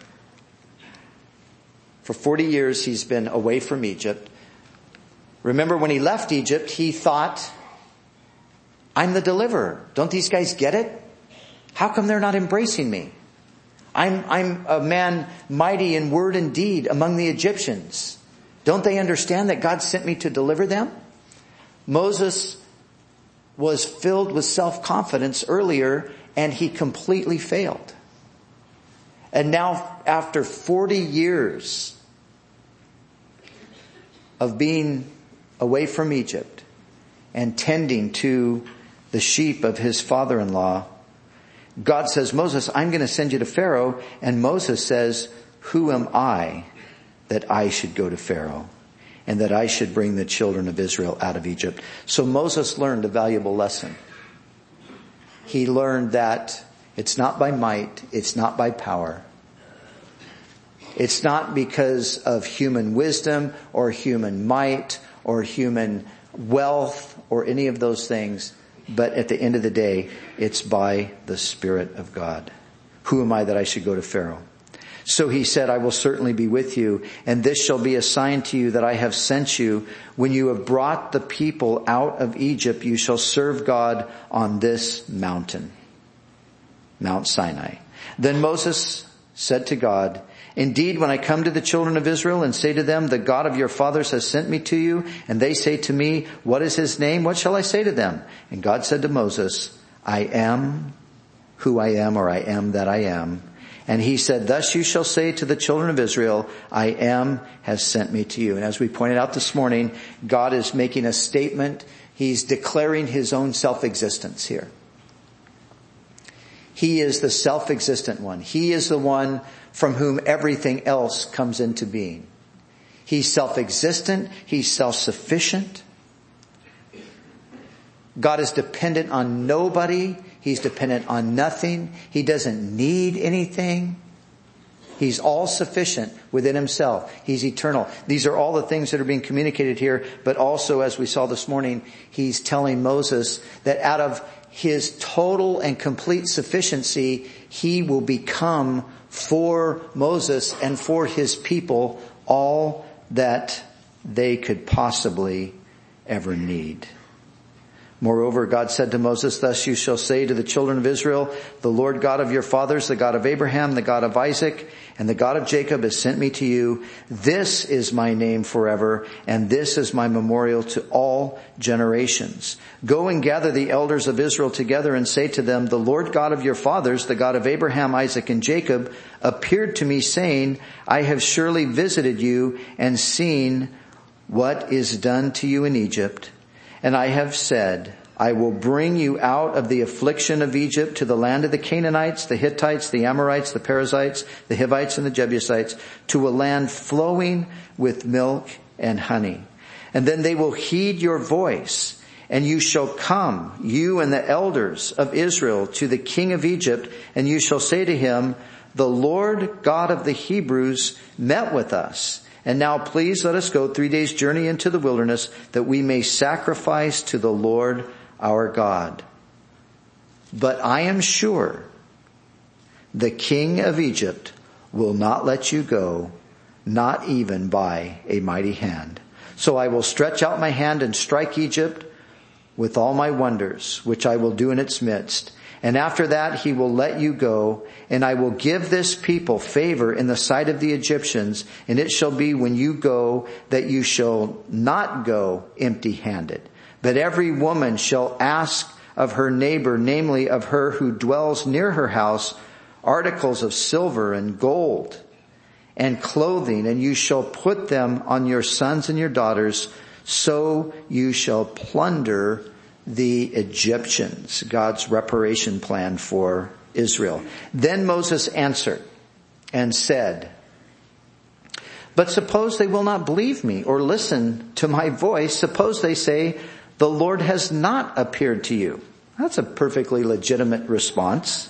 For forty years he's been away from Egypt. Remember, when he left Egypt, he thought, I'm the deliverer. Don't these guys get it? How come they're not embracing me? I'm, I'm a man mighty in word and deed among the Egyptians. Don't they understand that God sent me to deliver them? Moses was filled with self-confidence earlier, and he completely failed. And now, after forty years of being away from Egypt and tending to the sheep of his father-in-law, God says, Moses, I'm going to send you to Pharaoh. And Moses says, who am I that I should go to Pharaoh and that I should bring the children of Israel out of Egypt? So Moses learned a valuable lesson. He learned that it's not by might, it's not by power. It's not because of human wisdom or human might or human wealth or any of those things. But at the end of the day, it's by the Spirit of God. Who am I that I should go to Pharaoh? So he said, I will certainly be with you, and this shall be a sign to you that I have sent you. When you have brought the people out of Egypt, you shall serve God on this mountain, Mount Sinai. Then Moses said to God, indeed, when I come to the children of Israel and say to them, the God of your fathers has sent me to you, and they say to me, what is his name? What shall I say to them? And God said to Moses, I am who I am, or I am that I am. And he said, thus you shall say to the children of Israel, I am has sent me to you. And as we pointed out this morning, God is making a statement. He's declaring his own self-existence here. He is the self-existent one. He is the one from whom everything else comes into being. He's self-existent. He's self-sufficient. God is dependent on nobody. He's dependent on nothing. He doesn't need anything. He's all sufficient within himself. He's eternal. These are all the things that are being communicated here. But also, as we saw this morning, he's telling Moses that out of his total and complete sufficiency, he will become for Moses and for his people all that they could possibly ever need. Moreover, God said to Moses, thus you shall say to the children of Israel, the Lord God of your fathers, the God of Abraham, the God of Isaac, and the God of Jacob has sent me to you. This is my name forever, and this is my memorial to all generations. Go and gather the elders of Israel together and say to them, the Lord God of your fathers, the God of Abraham, Isaac, and Jacob, appeared to me saying, I have surely visited you and seen what is done to you in Egypt. And I have said, I will bring you out of the affliction of Egypt to the land of the Canaanites, the Hittites, the Amorites, the Perizzites, the Hivites, and the Jebusites, to a land flowing with milk and honey. And then they will heed your voice, and you shall come, you and the elders of Israel, to the king of Egypt, and you shall say to him, the Lord God of the Hebrews met with us. And now please let us go three days' journey into the wilderness that we may sacrifice to the Lord our God. But I am sure the king of Egypt will not let you go, not even by a mighty hand. So I will stretch out my hand and strike Egypt with all my wonders, which I will do in its midst. And after that he will let you go, and I will give this people favor in the sight of the Egyptians, and it shall be when you go that you shall not go empty-handed. But every woman shall ask of her neighbor, namely of her who dwells near her house, articles of silver and gold and clothing, and you shall put them on your sons and your daughters, so you shall plunder the Egyptians. God's reparation plan for Israel. Then Moses answered and said, but suppose they will not believe me or listen to my voice. Suppose they say, the Lord has not appeared to you. That's a perfectly legitimate response.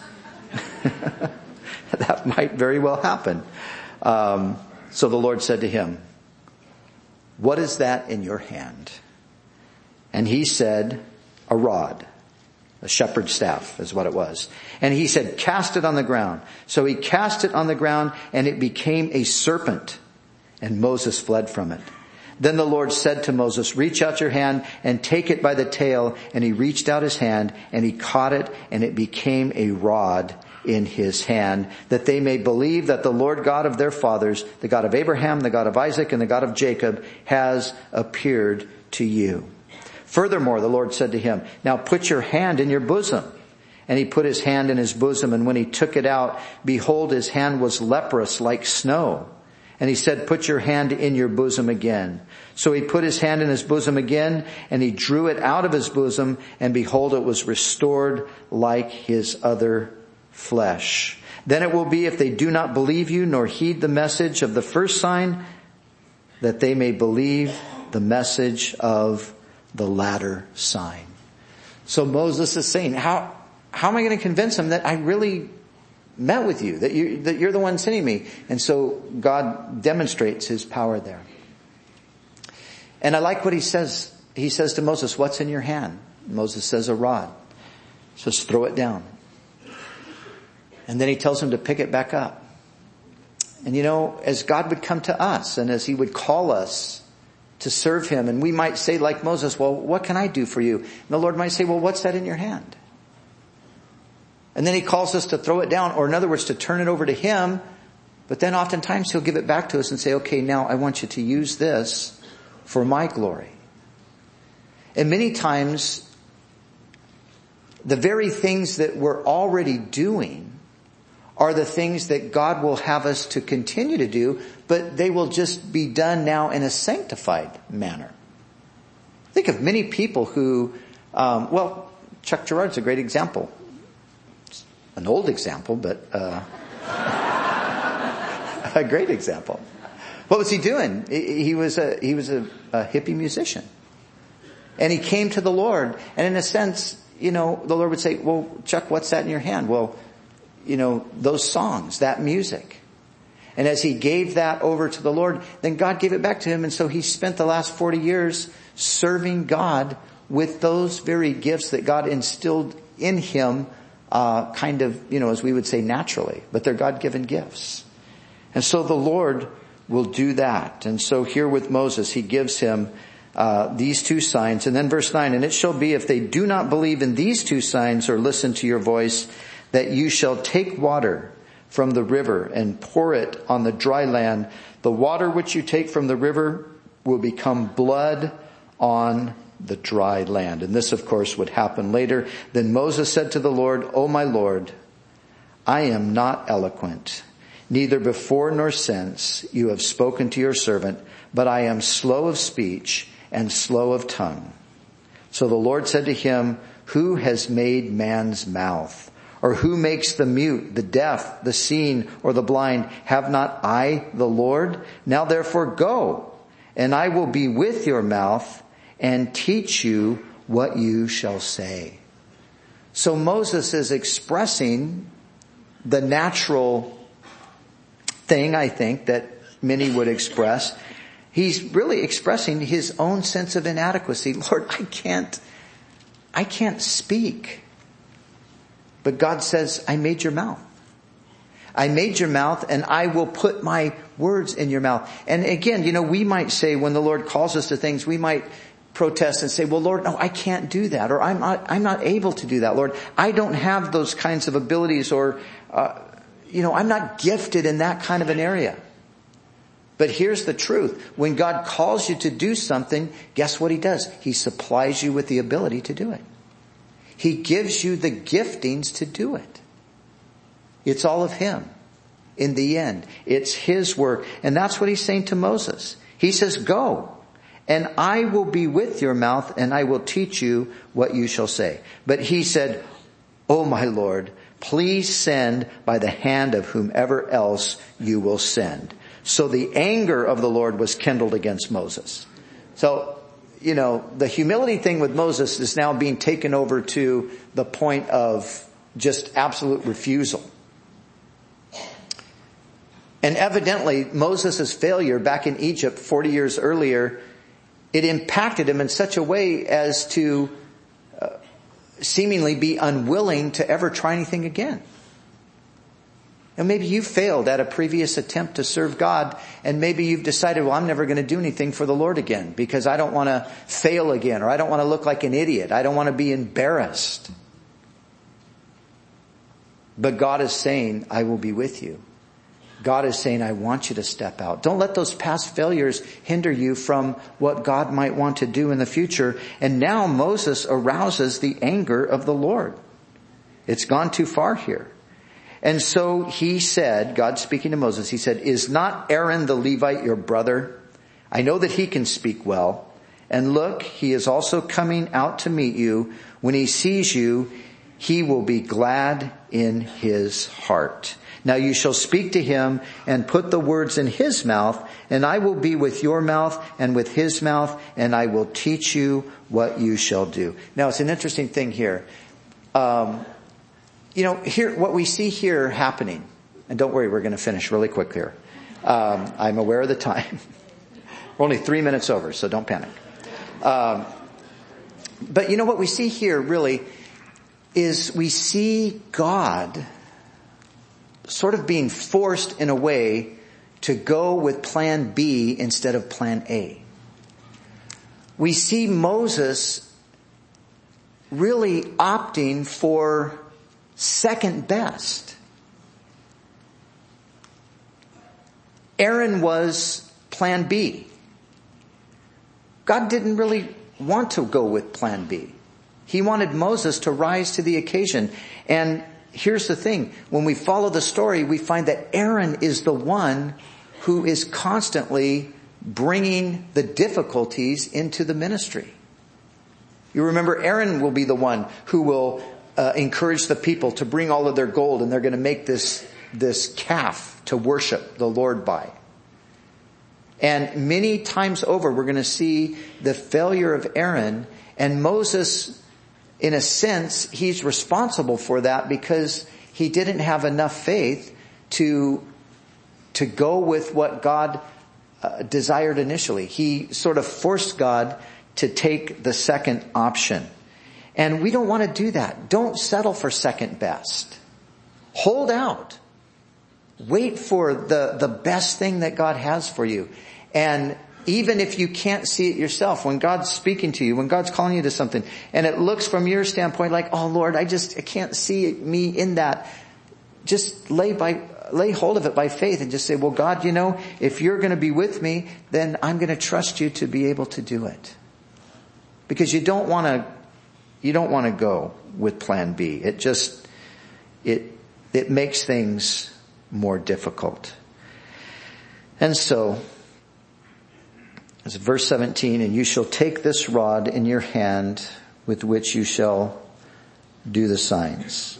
That might very well happen. Um, so the Lord said to him, what is that in your hand? And he said, a rod, a shepherd's staff is what it was. And he said, cast it on the ground. So he cast it on the ground, and it became a serpent, and Moses fled from it. Then the Lord said to Moses, reach out your hand and take it by the tail. And he reached out his hand and he caught it, and it became a rod in his hand, that they may believe that the Lord God of their fathers, the God of Abraham, the God of Isaac, and the God of Jacob, has appeared to you. Furthermore, the Lord said to him, now put your hand in your bosom. And he put his hand in his bosom, and when he took it out, behold, his hand was leprous like snow. And he said, put your hand in your bosom again. So he put his hand in his bosom again, and he drew it out of his bosom, and behold, it was restored like his other flesh. Then it will be, if they do not believe you, nor heed the message of the first sign, that they may believe the message of the latter sign. So Moses is saying, how, how am I going to convince them that I really met with you, that you, that you're the one sending me? And so God demonstrates his power there. And I like what he says. He says to Moses, what's in your hand? Moses says, a rod. He says, throw it down. And then he tells him to pick it back up. And you know, as God would come to us, and as he would call us to serve him, and we might say like Moses, well, what can I do for you? And the Lord might say, well, what's that in your hand? And then he calls us to throw it down, or in other words, to turn it over to him. But then oftentimes he'll give it back to us and say, okay, now I want you to use this for my glory. And many times, the very things that we're already doing are the things that God will have us to continue to do, but they will just be done now in a sanctified manner. Think of many people who, um, well, Chuck Gerard's a great example. It's an old example, but uh, a great example. What was he doing? He was a he was a, a hippie musician, and he came to the Lord. And in a sense, you know, the Lord would say, "Well, Chuck, what's that in your hand?" Well, you know, those songs, that music. And as he gave that over to the Lord, then God gave it back to him. And so he spent the last forty years serving God with those very gifts that God instilled in him, uh, kind of, you know, as we would say naturally, but they're God-given gifts. And so the Lord will do that. And so here with Moses, he gives him uh, these two signs. And then verse nine, and it shall be if they do not believe in these two signs or listen to your voice, that you shall take water from the river and pour it on the dry land. The water which you take from the river will become blood on the dry land. And this, of course, would happen later. Then Moses said to the Lord, O my Lord, I am not eloquent, neither before nor since you have spoken to your servant, but I am slow of speech and slow of tongue. So the Lord said to him, who has made man's mouth? Or who makes the mute, the deaf, the seeing, or the blind? Have not I the Lord? Now therefore go, and I will be with your mouth and teach you what you shall say. So Moses is expressing the natural thing, I think, that many would express. He's really expressing his own sense of inadequacy. Lord, I can't, I can't speak. But God says, I made your mouth. I made your mouth and I will put my words in your mouth. And again, you know, we might say when the Lord calls us to things, we might protest and say, well, Lord, no, I can't do that. Or I'm not, I'm not able to do that. Lord, I don't have those kinds of abilities, or, uh, you know, I'm not gifted in that kind of an area. But here's the truth. When God calls you to do something, guess what he does? He supplies you with the ability to do it. He gives you the giftings to do it. It's all of him. In the end, it's his work. And that's what he's saying to Moses. He says, go, and I will be with your mouth, and I will teach you what you shall say. But he said, oh my Lord, please send by the hand of whomever else you will send. So the anger of the Lord was kindled against Moses. So, you know, the humility thing with Moses is now being taken over to the point of just absolute refusal. And evidently, Moses' failure back in Egypt forty years earlier, it impacted him in such a way as to uh, seemingly be unwilling to ever try anything again. And maybe you failed at a previous attempt to serve God, and maybe you've decided, well, I'm never going to do anything for the Lord again because I don't want to fail again, or I don't want to look like an idiot. I don't want to be embarrassed. But God is saying, I will be with you. God is saying, I want you to step out. Don't let those past failures hinder you from what God might want to do in the future. And now Moses arouses the anger of the Lord. It's gone too far here. And so he said, God speaking to Moses, he said, is not Aaron the Levite your brother? I know that he can speak well. And look, he is also coming out to meet you. When he sees you, he will be glad in his heart. Now you shall speak to him and put the words in his mouth, and I will be with your mouth and with his mouth, and I will teach you what you shall do. Now it's an interesting thing here. Um, You know, here, what we see here happening, and don't worry, we're going to finish really quick here. Um, I'm aware of the time. We're only three minutes over, so don't panic. Um, but you know what we see here really is we see God sort of being forced in a way to go with plan B instead of plan A. We see Moses really opting for second best. Aaron was plan B. God didn't really want to go with plan B. He wanted Moses to rise to the occasion. And here's the thing. When we follow the story, we find that Aaron is the one who is constantly bringing the difficulties into the ministry. You remember, Aaron will be the one who will Uh, encourage the people to bring all of their gold, and they're going to make this, this calf to worship the Lord by. And many times over, we're going to see the failure of Aaron, and Moses, in a sense, he's responsible for that because he didn't have enough faith to, to go with what God uh, desired initially. He sort of forced God to take the second option. And we don't want to do that. Don't settle for second best. Hold out. Wait for the, the best thing that God has for you. And Even if you can't see it yourself, when God's speaking to you, when God's calling you to something, and it looks from your standpoint like, oh Lord, I just, I can't see me in that. Just lay by, lay hold of it by faith and just say, well God, you know, if you're going to be with me, then I'm going to trust you to be able to do it. Because you don't want to, you don't want to go with plan B. It just, it, it makes things more difficult. And so, it's verse seventeen, and you shall take this rod in your hand with which you shall do the signs.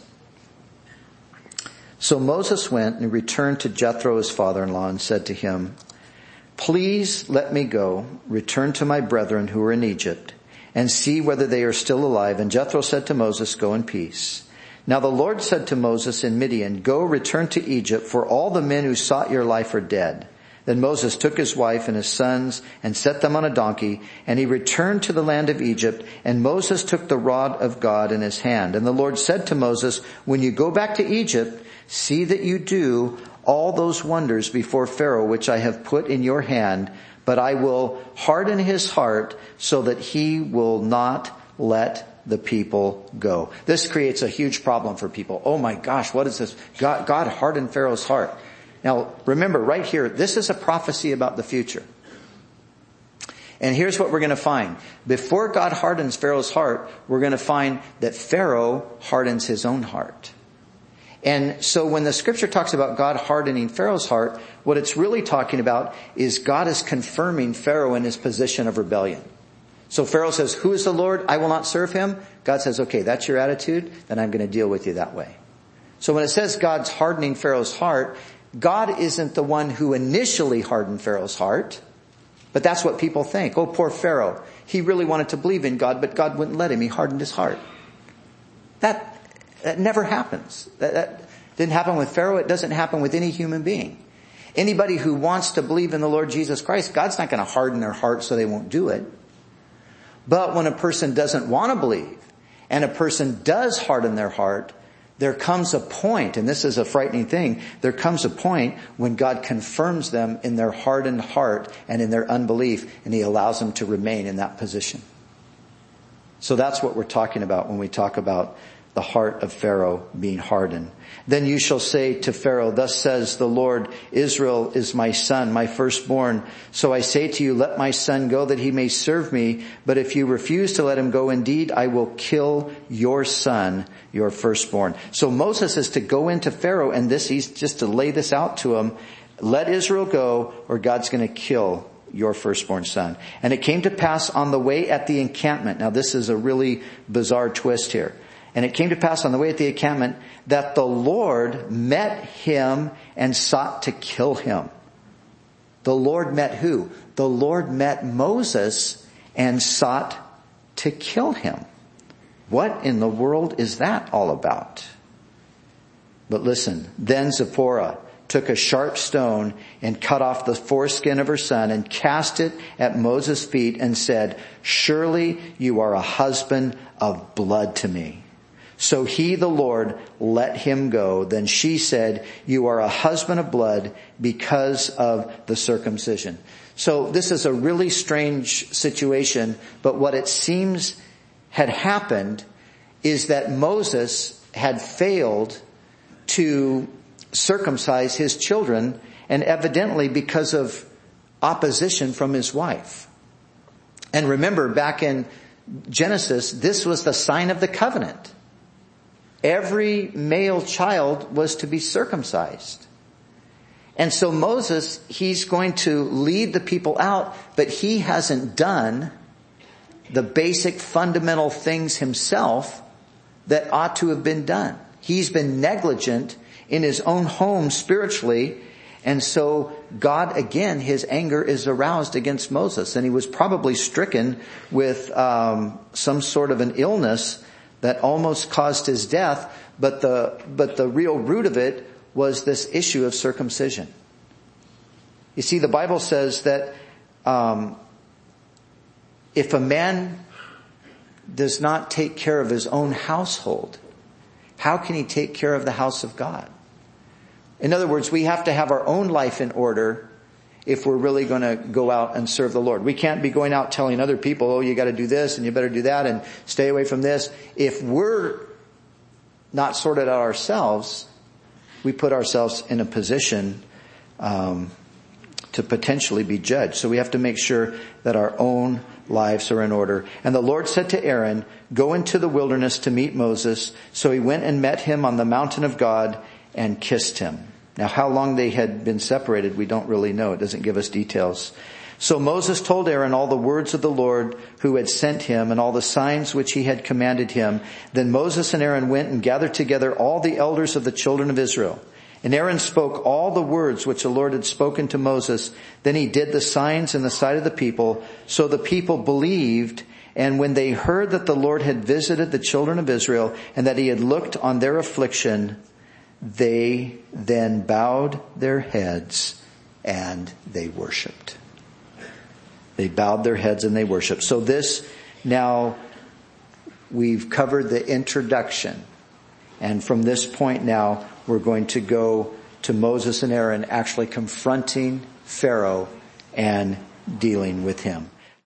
So Moses went and returned to Jethro, his father-in-law, and said to him, please let me go, return to my brethren who are in Egypt, and see whether they are still alive. And Jethro said to Moses, go in peace. Now the Lord said to Moses in Midian, go return to Egypt, for all the men who sought your life are dead. Then Moses took his wife and his sons and set them on a donkey, and he returned to the land of Egypt, and Moses took the rod of God in his hand. And the Lord said to Moses, when you go back to Egypt, see that you do all those wonders before Pharaoh which I have put in your hand, but I will harden his heart so that he will not let the people go. This creates a huge problem for people. Oh my gosh, what is this? God, God hardened Pharaoh's heart. Now, remember, right here, this is a prophecy about the future. And here's what we're going to find. Before God hardens Pharaoh's heart, we're going to find that Pharaoh hardens his own heart. And so when the scripture talks about God hardening Pharaoh's heart, what it's really talking about is God is confirming Pharaoh in his position of rebellion. So Pharaoh says, who is the Lord? I will not serve him. God says, okay, that's your attitude, then I'm going to deal with you that way. So when it says God's hardening Pharaoh's heart, God isn't the one who initially hardened Pharaoh's heart, but that's what people think. Oh, poor Pharaoh. He really wanted to believe in God, but God wouldn't let him. He hardened his heart. That, that never happens. That, that didn't happen with Pharaoh. It doesn't happen with any human being. Anybody who wants to believe in the Lord Jesus Christ, God's not going to harden their heart so they won't do it. But when a person doesn't want to believe, and a person does harden their heart, there comes a point, and this is a frightening thing, there comes a point when God confirms them in their hardened heart and in their unbelief, and he allows them to remain in that position. So that's what we're talking about when we talk about the heart of Pharaoh being hardened. Then you shall say to Pharaoh, thus says the Lord, Israel is my son, my firstborn. So I say to you, let my son go that he may serve me. But if you refuse to let him go, indeed, I will kill your son, your firstborn. So Moses is to go into Pharaoh, and this, he's just to lay this out to him. Let Israel go, or God's going to kill your firstborn son. And it came to pass on the way at the encampment. Now this is a really bizarre twist here. And it came to pass on the way at the encampment that the Lord met him and sought to kill him. The Lord met who? The Lord met Moses and sought to kill him. What in the world is that all about? But listen, then Zipporah took a sharp stone and cut off the foreskin of her son and cast it at Moses' feet and said, surely you are a husband of blood to me. So he, the Lord, let him go. Then she said, you are a husband of blood because of the circumcision. So this is a really strange situation, but what it seems had happened is that Moses had failed to circumcise his children, and evidently because of opposition from his wife. And remember, back in Genesis, this was the sign of the covenant. Every male child was to be circumcised. And so Moses, he's going to lead the people out, but he hasn't done the basic fundamental things himself that ought to have been done. He's been negligent in his own home spiritually, and so God, again, his anger is aroused against Moses, and he was probably stricken with um, some sort of an illness that almost caused his death, but the but the real root of it was this issue of circumcision. You see, the Bible says that um, if a man does not take care of his own household, how can he take care of the house of God? In other words, we have to have our own life in order if we're really going to go out and serve the Lord. We can't be going out telling other people, oh, you got to do this and you better do that and stay away from this. If we're not sorted out ourselves, we put ourselves in a position um, to potentially be judged. So we have to make sure that our own lives are in order. And the Lord said to Aaron, go into the wilderness to meet Moses. So he went and met him on the mountain of God and kissed him. Now, how long they had been separated, we don't really know. It doesn't give us details. So Moses told Aaron all the words of the Lord who had sent him and all the signs which he had commanded him. Then Moses and Aaron went and gathered together all the elders of the children of Israel. And Aaron spoke all the words which the Lord had spoken to Moses. Then he did the signs in the sight of the people. So the people believed. And when they heard that the Lord had visited the children of Israel and that he had looked on their affliction, they then bowed their heads and they worshiped. They bowed their heads and they worshiped. So this, now we've covered the introduction. And from this point now, we're going to go to Moses and Aaron actually confronting Pharaoh and dealing with him.